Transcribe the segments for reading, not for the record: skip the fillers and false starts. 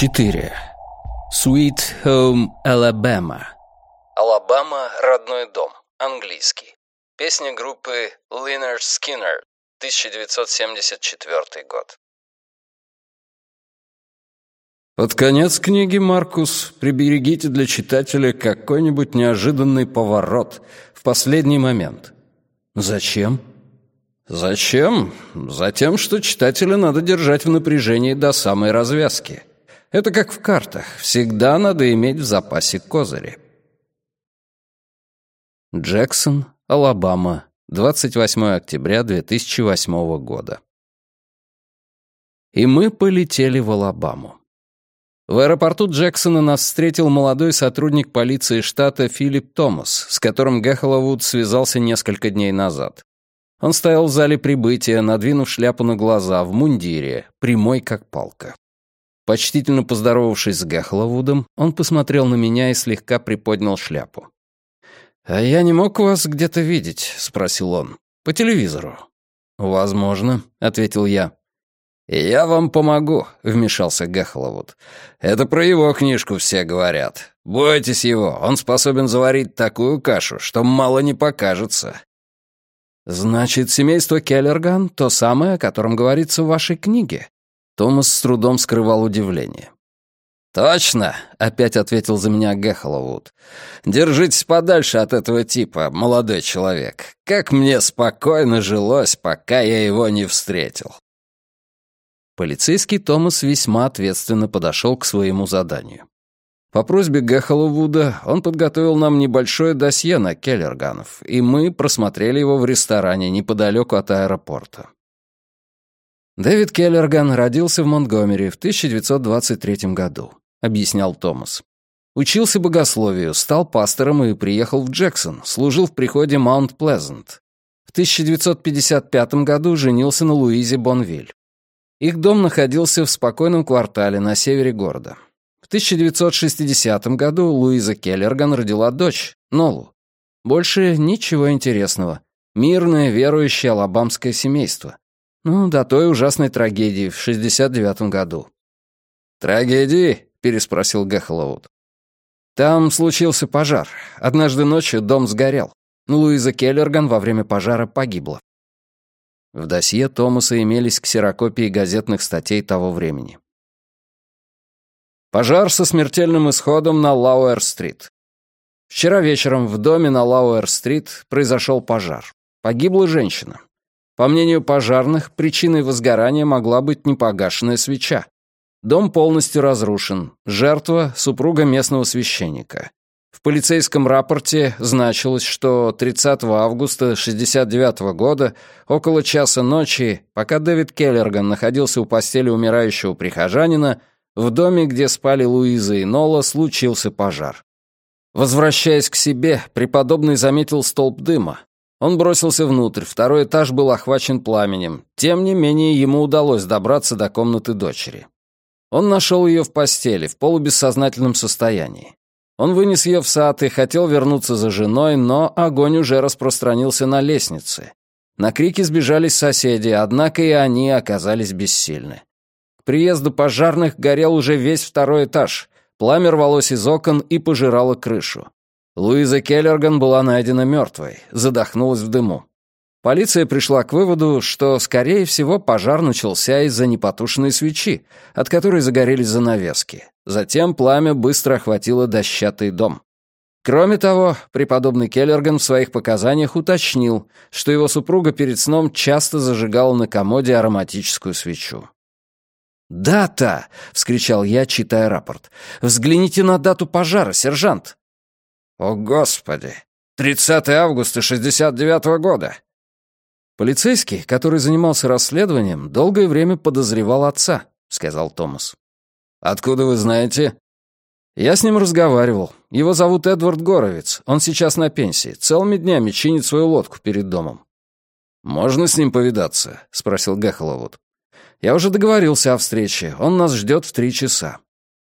4. Sweet Home Alabama. Алабама — родной дом. Английский. Песня группы Lynyrd Skynyrd, 1974 год. Под конец книги, Маркус, приберегите для читателя какой-нибудь неожиданный поворот в последний момент. Зачем? Зачем? Затем, что читателя надо держать в напряжении до самой развязки. Это как в картах. Всегда надо иметь в запасе козыри. Джексон, Алабама, 28 октября 2008 года. И мы полетели в Алабаму. В аэропорту Джексона нас встретил молодой сотрудник полиции штата Филипп Томас, с которым Гахоловуд связался несколько дней назад. Он стоял в зале прибытия, надвинув шляпу на глаза, в мундире, прямой как палка. Почтительно поздоровавшись с Гахоловудом, он посмотрел на меня и слегка приподнял шляпу. «А я не мог вас где-то видеть?» — спросил он. «По телевизору». «Возможно», — ответил я. «Я вам помогу», — вмешался Гахоловуд. «Это про его книжку все говорят. Бойтесь его, он способен заварить такую кашу, что мало не покажется». «Значит, семейство Келлерган — то самое, о котором говорится в вашей книге?» Томас с трудом скрывал удивление. «Точно», — опять ответил за меня Гахоловуд. «Держитесь подальше от этого типа, молодой человек. Как мне спокойно жилось, пока я его не встретил». Полицейский Томас весьма ответственно подошел к своему заданию. По просьбе Гахоловуда он подготовил нам небольшое досье на Келлерганов, и мы просмотрели его в ресторане неподалеку от аэропорта. «Дэвид Келлерган родился в Монтгомери в 1923 году», — объяснял Томас. «Учился богословию, стал пастором и приехал в Джексон, служил в приходе Маунт-Плезант. В 1955 году женился на Луизе Бонвиль. Их дом находился в спокойном квартале на севере города. В 1960 году Луиза Келлерган родила дочь, Нолу. Больше ничего интересного. Мирное, верующее алабамское семейство. Ну, до той ужасной трагедии в 69 году». «Трагедии?» — переспросил Гахоловуд. «Там случился пожар. Однажды ночью дом сгорел. Луиза Келлерган во время пожара погибла». В досье Томаса имелись ксерокопии газетных статей того времени. Пожар со смертельным исходом на Лауэр-стрит. Вчера вечером в доме на Лауэр-стрит произошел пожар. Погибла женщина. По мнению пожарных, причиной возгорания могла быть непогашенная свеча. Дом полностью разрушен. Жертва — супруга местного священника. В полицейском рапорте значилось, что 30 августа 1969 года, около часа ночи, пока Дэвид Келлерган находился у постели умирающего прихожанина, в доме, где спали Луиза и Нола, случился пожар. Возвращаясь к себе, преподобный заметил столб дыма. Он бросился внутрь, второй этаж был охвачен пламенем. Тем не менее, ему удалось добраться до комнаты дочери. Он нашел ее в постели, в полубессознательном состоянии. Он вынес ее в сад и хотел вернуться за женой, но огонь уже распространился на лестнице. На крики сбежались соседи, однако и они оказались бессильны. К приезду пожарных горел уже весь второй этаж. Пламя рвалось из окон и пожирало крышу. Луиза Келлерган была найдена мертвой, задохнулась в дыму. Полиция пришла к выводу, что, скорее всего, пожар начался из-за непотушенной свечи, от которой загорелись занавески. Затем пламя быстро охватило дощатый дом. Кроме того, преподобный Келлерган в своих показаниях уточнил, что его супруга перед сном часто зажигала на комоде ароматическую свечу. «Дата!» — вскричал я, читая рапорт. «Взгляните на дату пожара, сержант!» «О, Господи! 30 августа 1969 года!» «Полицейский, который занимался расследованием, долгое время подозревал отца», — сказал Томас. «Откуда вы знаете?» «Я с ним разговаривал. Его зовут Эдвард Горовиц. Он сейчас на пенсии. Целыми днями чинит свою лодку перед домом». «Можно с ним повидаться?» — спросил Гахоловуд. «Я уже договорился о встрече. Он нас ждет в 3 часа».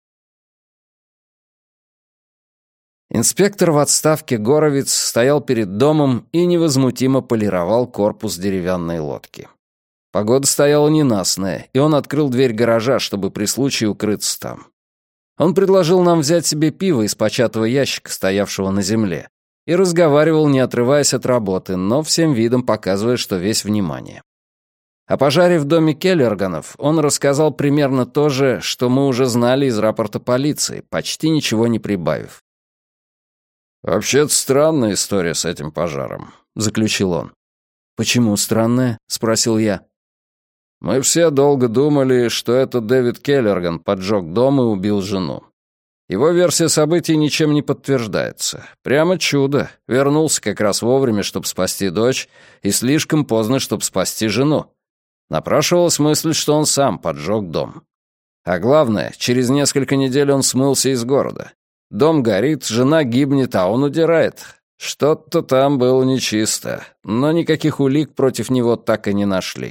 Инспектор в отставке Горовиц стоял перед домом и невозмутимо полировал корпус деревянной лодки. Погода стояла ненастная, и он открыл дверь гаража, чтобы при случае укрыться там. Он предложил нам взять себе пиво из початого ящика, стоявшего на земле, и разговаривал, не отрываясь от работы, но всем видом показывая, что весь внимание. О пожаре в доме Келлерганов он рассказал примерно то же, что мы уже знали из рапорта полиции, почти ничего не прибавив. «Вообще-то странная история с этим пожаром», — заключил он. «Почему странная?» — спросил я. «Мы все долго думали, что это Дэвид Келлерган поджег дом и убил жену. Его версия событий ничем не подтверждается. Прямо чудо. Вернулся как раз вовремя, чтобы спасти дочь, и слишком поздно, чтобы спасти жену. Напрашивалась мысль, что он сам поджег дом. А главное, через несколько недель он смылся из города. Дом горит, жена гибнет, а он удирает. Что-то там было нечисто, но никаких улик против него так и не нашли».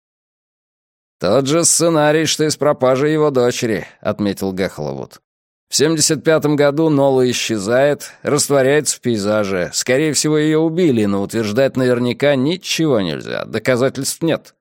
«Тот же сценарий, что и с пропажей его дочери», — отметил Гахловуд. «В 75-м году Нола исчезает, растворяется в пейзаже. Скорее всего, ее убили, но утверждать наверняка ничего нельзя, доказательств нет».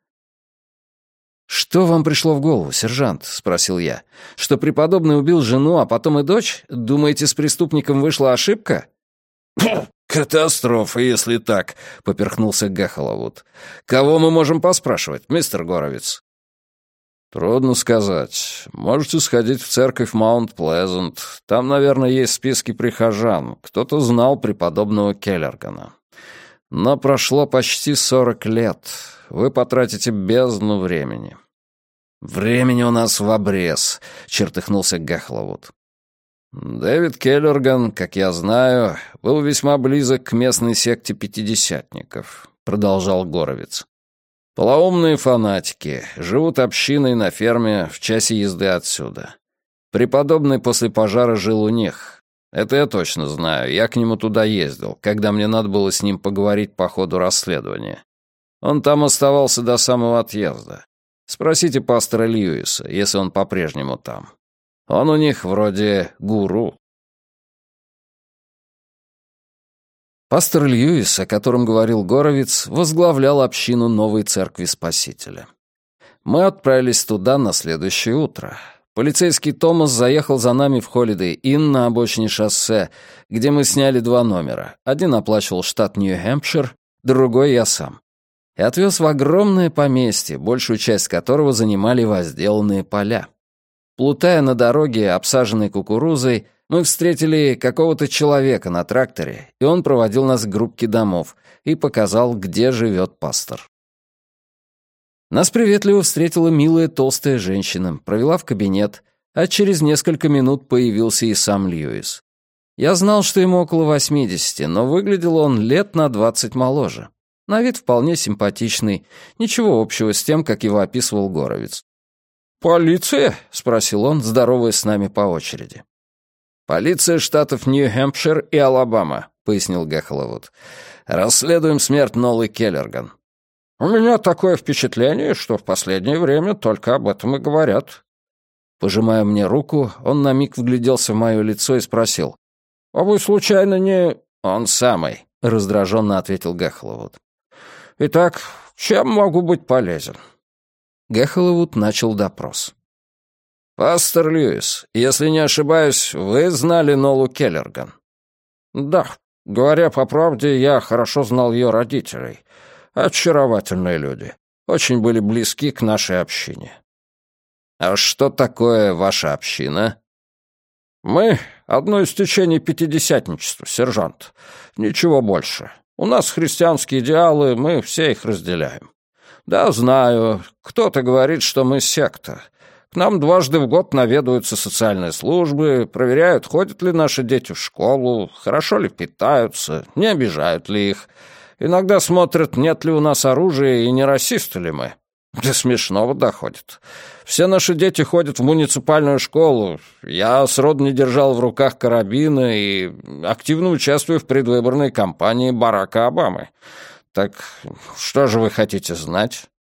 «Что вам пришло в голову, сержант?» — спросил я. «Что преподобный убил жену, а потом и дочь? Думаете, с преступником вышла ошибка?» «Катастрофа, если так», — поперхнулся Гахловуд. «Кого мы можем поспрашивать, мистер Горовиц?» «Трудно сказать. Можете сходить в церковь Маунт-Плезант. Там, наверное, есть списки прихожан. Кто-то знал преподобного Келлергана. Но прошло почти 40 лет. Вы потратите бездну времени». «Времени у нас в обрез», — чертыхнулся Гахловуд. «Дэвид Келлерган, как я знаю, был весьма близок к местной секте пятидесятников», — продолжал Горовиц. «Полоумные фанатики, живут общиной на ферме в часе езды отсюда. Преподобный после пожара жил у них. Это я точно знаю, я к нему туда ездил, когда мне надо было с ним поговорить по ходу расследования. Он там оставался до самого отъезда. Спросите пастора Льюиса, если он по-прежнему там. Он у них вроде гуру». Пастор Льюис, о котором говорил Горовиц, возглавлял общину Новой Церкви Спасителя. Мы отправились туда на следующее утро. Полицейский Томас заехал за нами в Holiday Inn на обочине шоссе, где мы сняли 2 номера. Один оплачивал штат Нью-Хэмпшир, другой я сам. И отвез в огромное поместье, большую часть которого занимали возделанные поля. Плутая на дороге, обсаженной кукурузой, мы встретили какого-то человека на тракторе, и он проводил нас к группке домов и показал, где живет пастор. Нас приветливо встретила милая толстая женщина, провела в кабинет, а через несколько минут появился и сам Льюис. Я знал, что ему около 80, но выглядел он лет на 20 моложе. На вид вполне симпатичный, ничего общего с тем, как его описывал Горовиц. «Полиция?» — спросил он, здороваясь с нами по очереди. «Полиция штатов Нью-Хэмпшир и Алабама», — пояснил Гахловуд. «Расследуем смерть Нолы Келлерган». «У меня такое впечатление, что в последнее время только об этом и говорят». Пожимая мне руку, он на миг вгляделся в мое лицо и спросил. «А вы, случайно, не...» «Он самый», — раздраженно ответил Гахловуд. «Итак, чем могу быть полезен?» Гахловуд начал допрос. «Пастор Льюис, если не ошибаюсь, вы знали Нолу Келлерган?» «Да, говоря по правде, я хорошо знал ее родителей. Очаровательные люди. Очень были близки к нашей общине». «А что такое ваша община?» «Мы — одно из течений пятидесятничества, сержант. Ничего больше. У нас христианские идеалы, мы все их разделяем. Да, знаю, кто-то говорит, что мы секта. К нам 2 раза в год наведываются социальные службы, проверяют, ходят ли наши дети в школу, хорошо ли питаются, не обижают ли их. Иногда смотрят, нет ли у нас оружия и не расисты ли мы. До смешного доходит. Все наши дети ходят в муниципальную школу. Я сроду не держал в руках карабина и активно участвую в предвыборной кампании Барака Обамы. Так что же вы хотите знать?»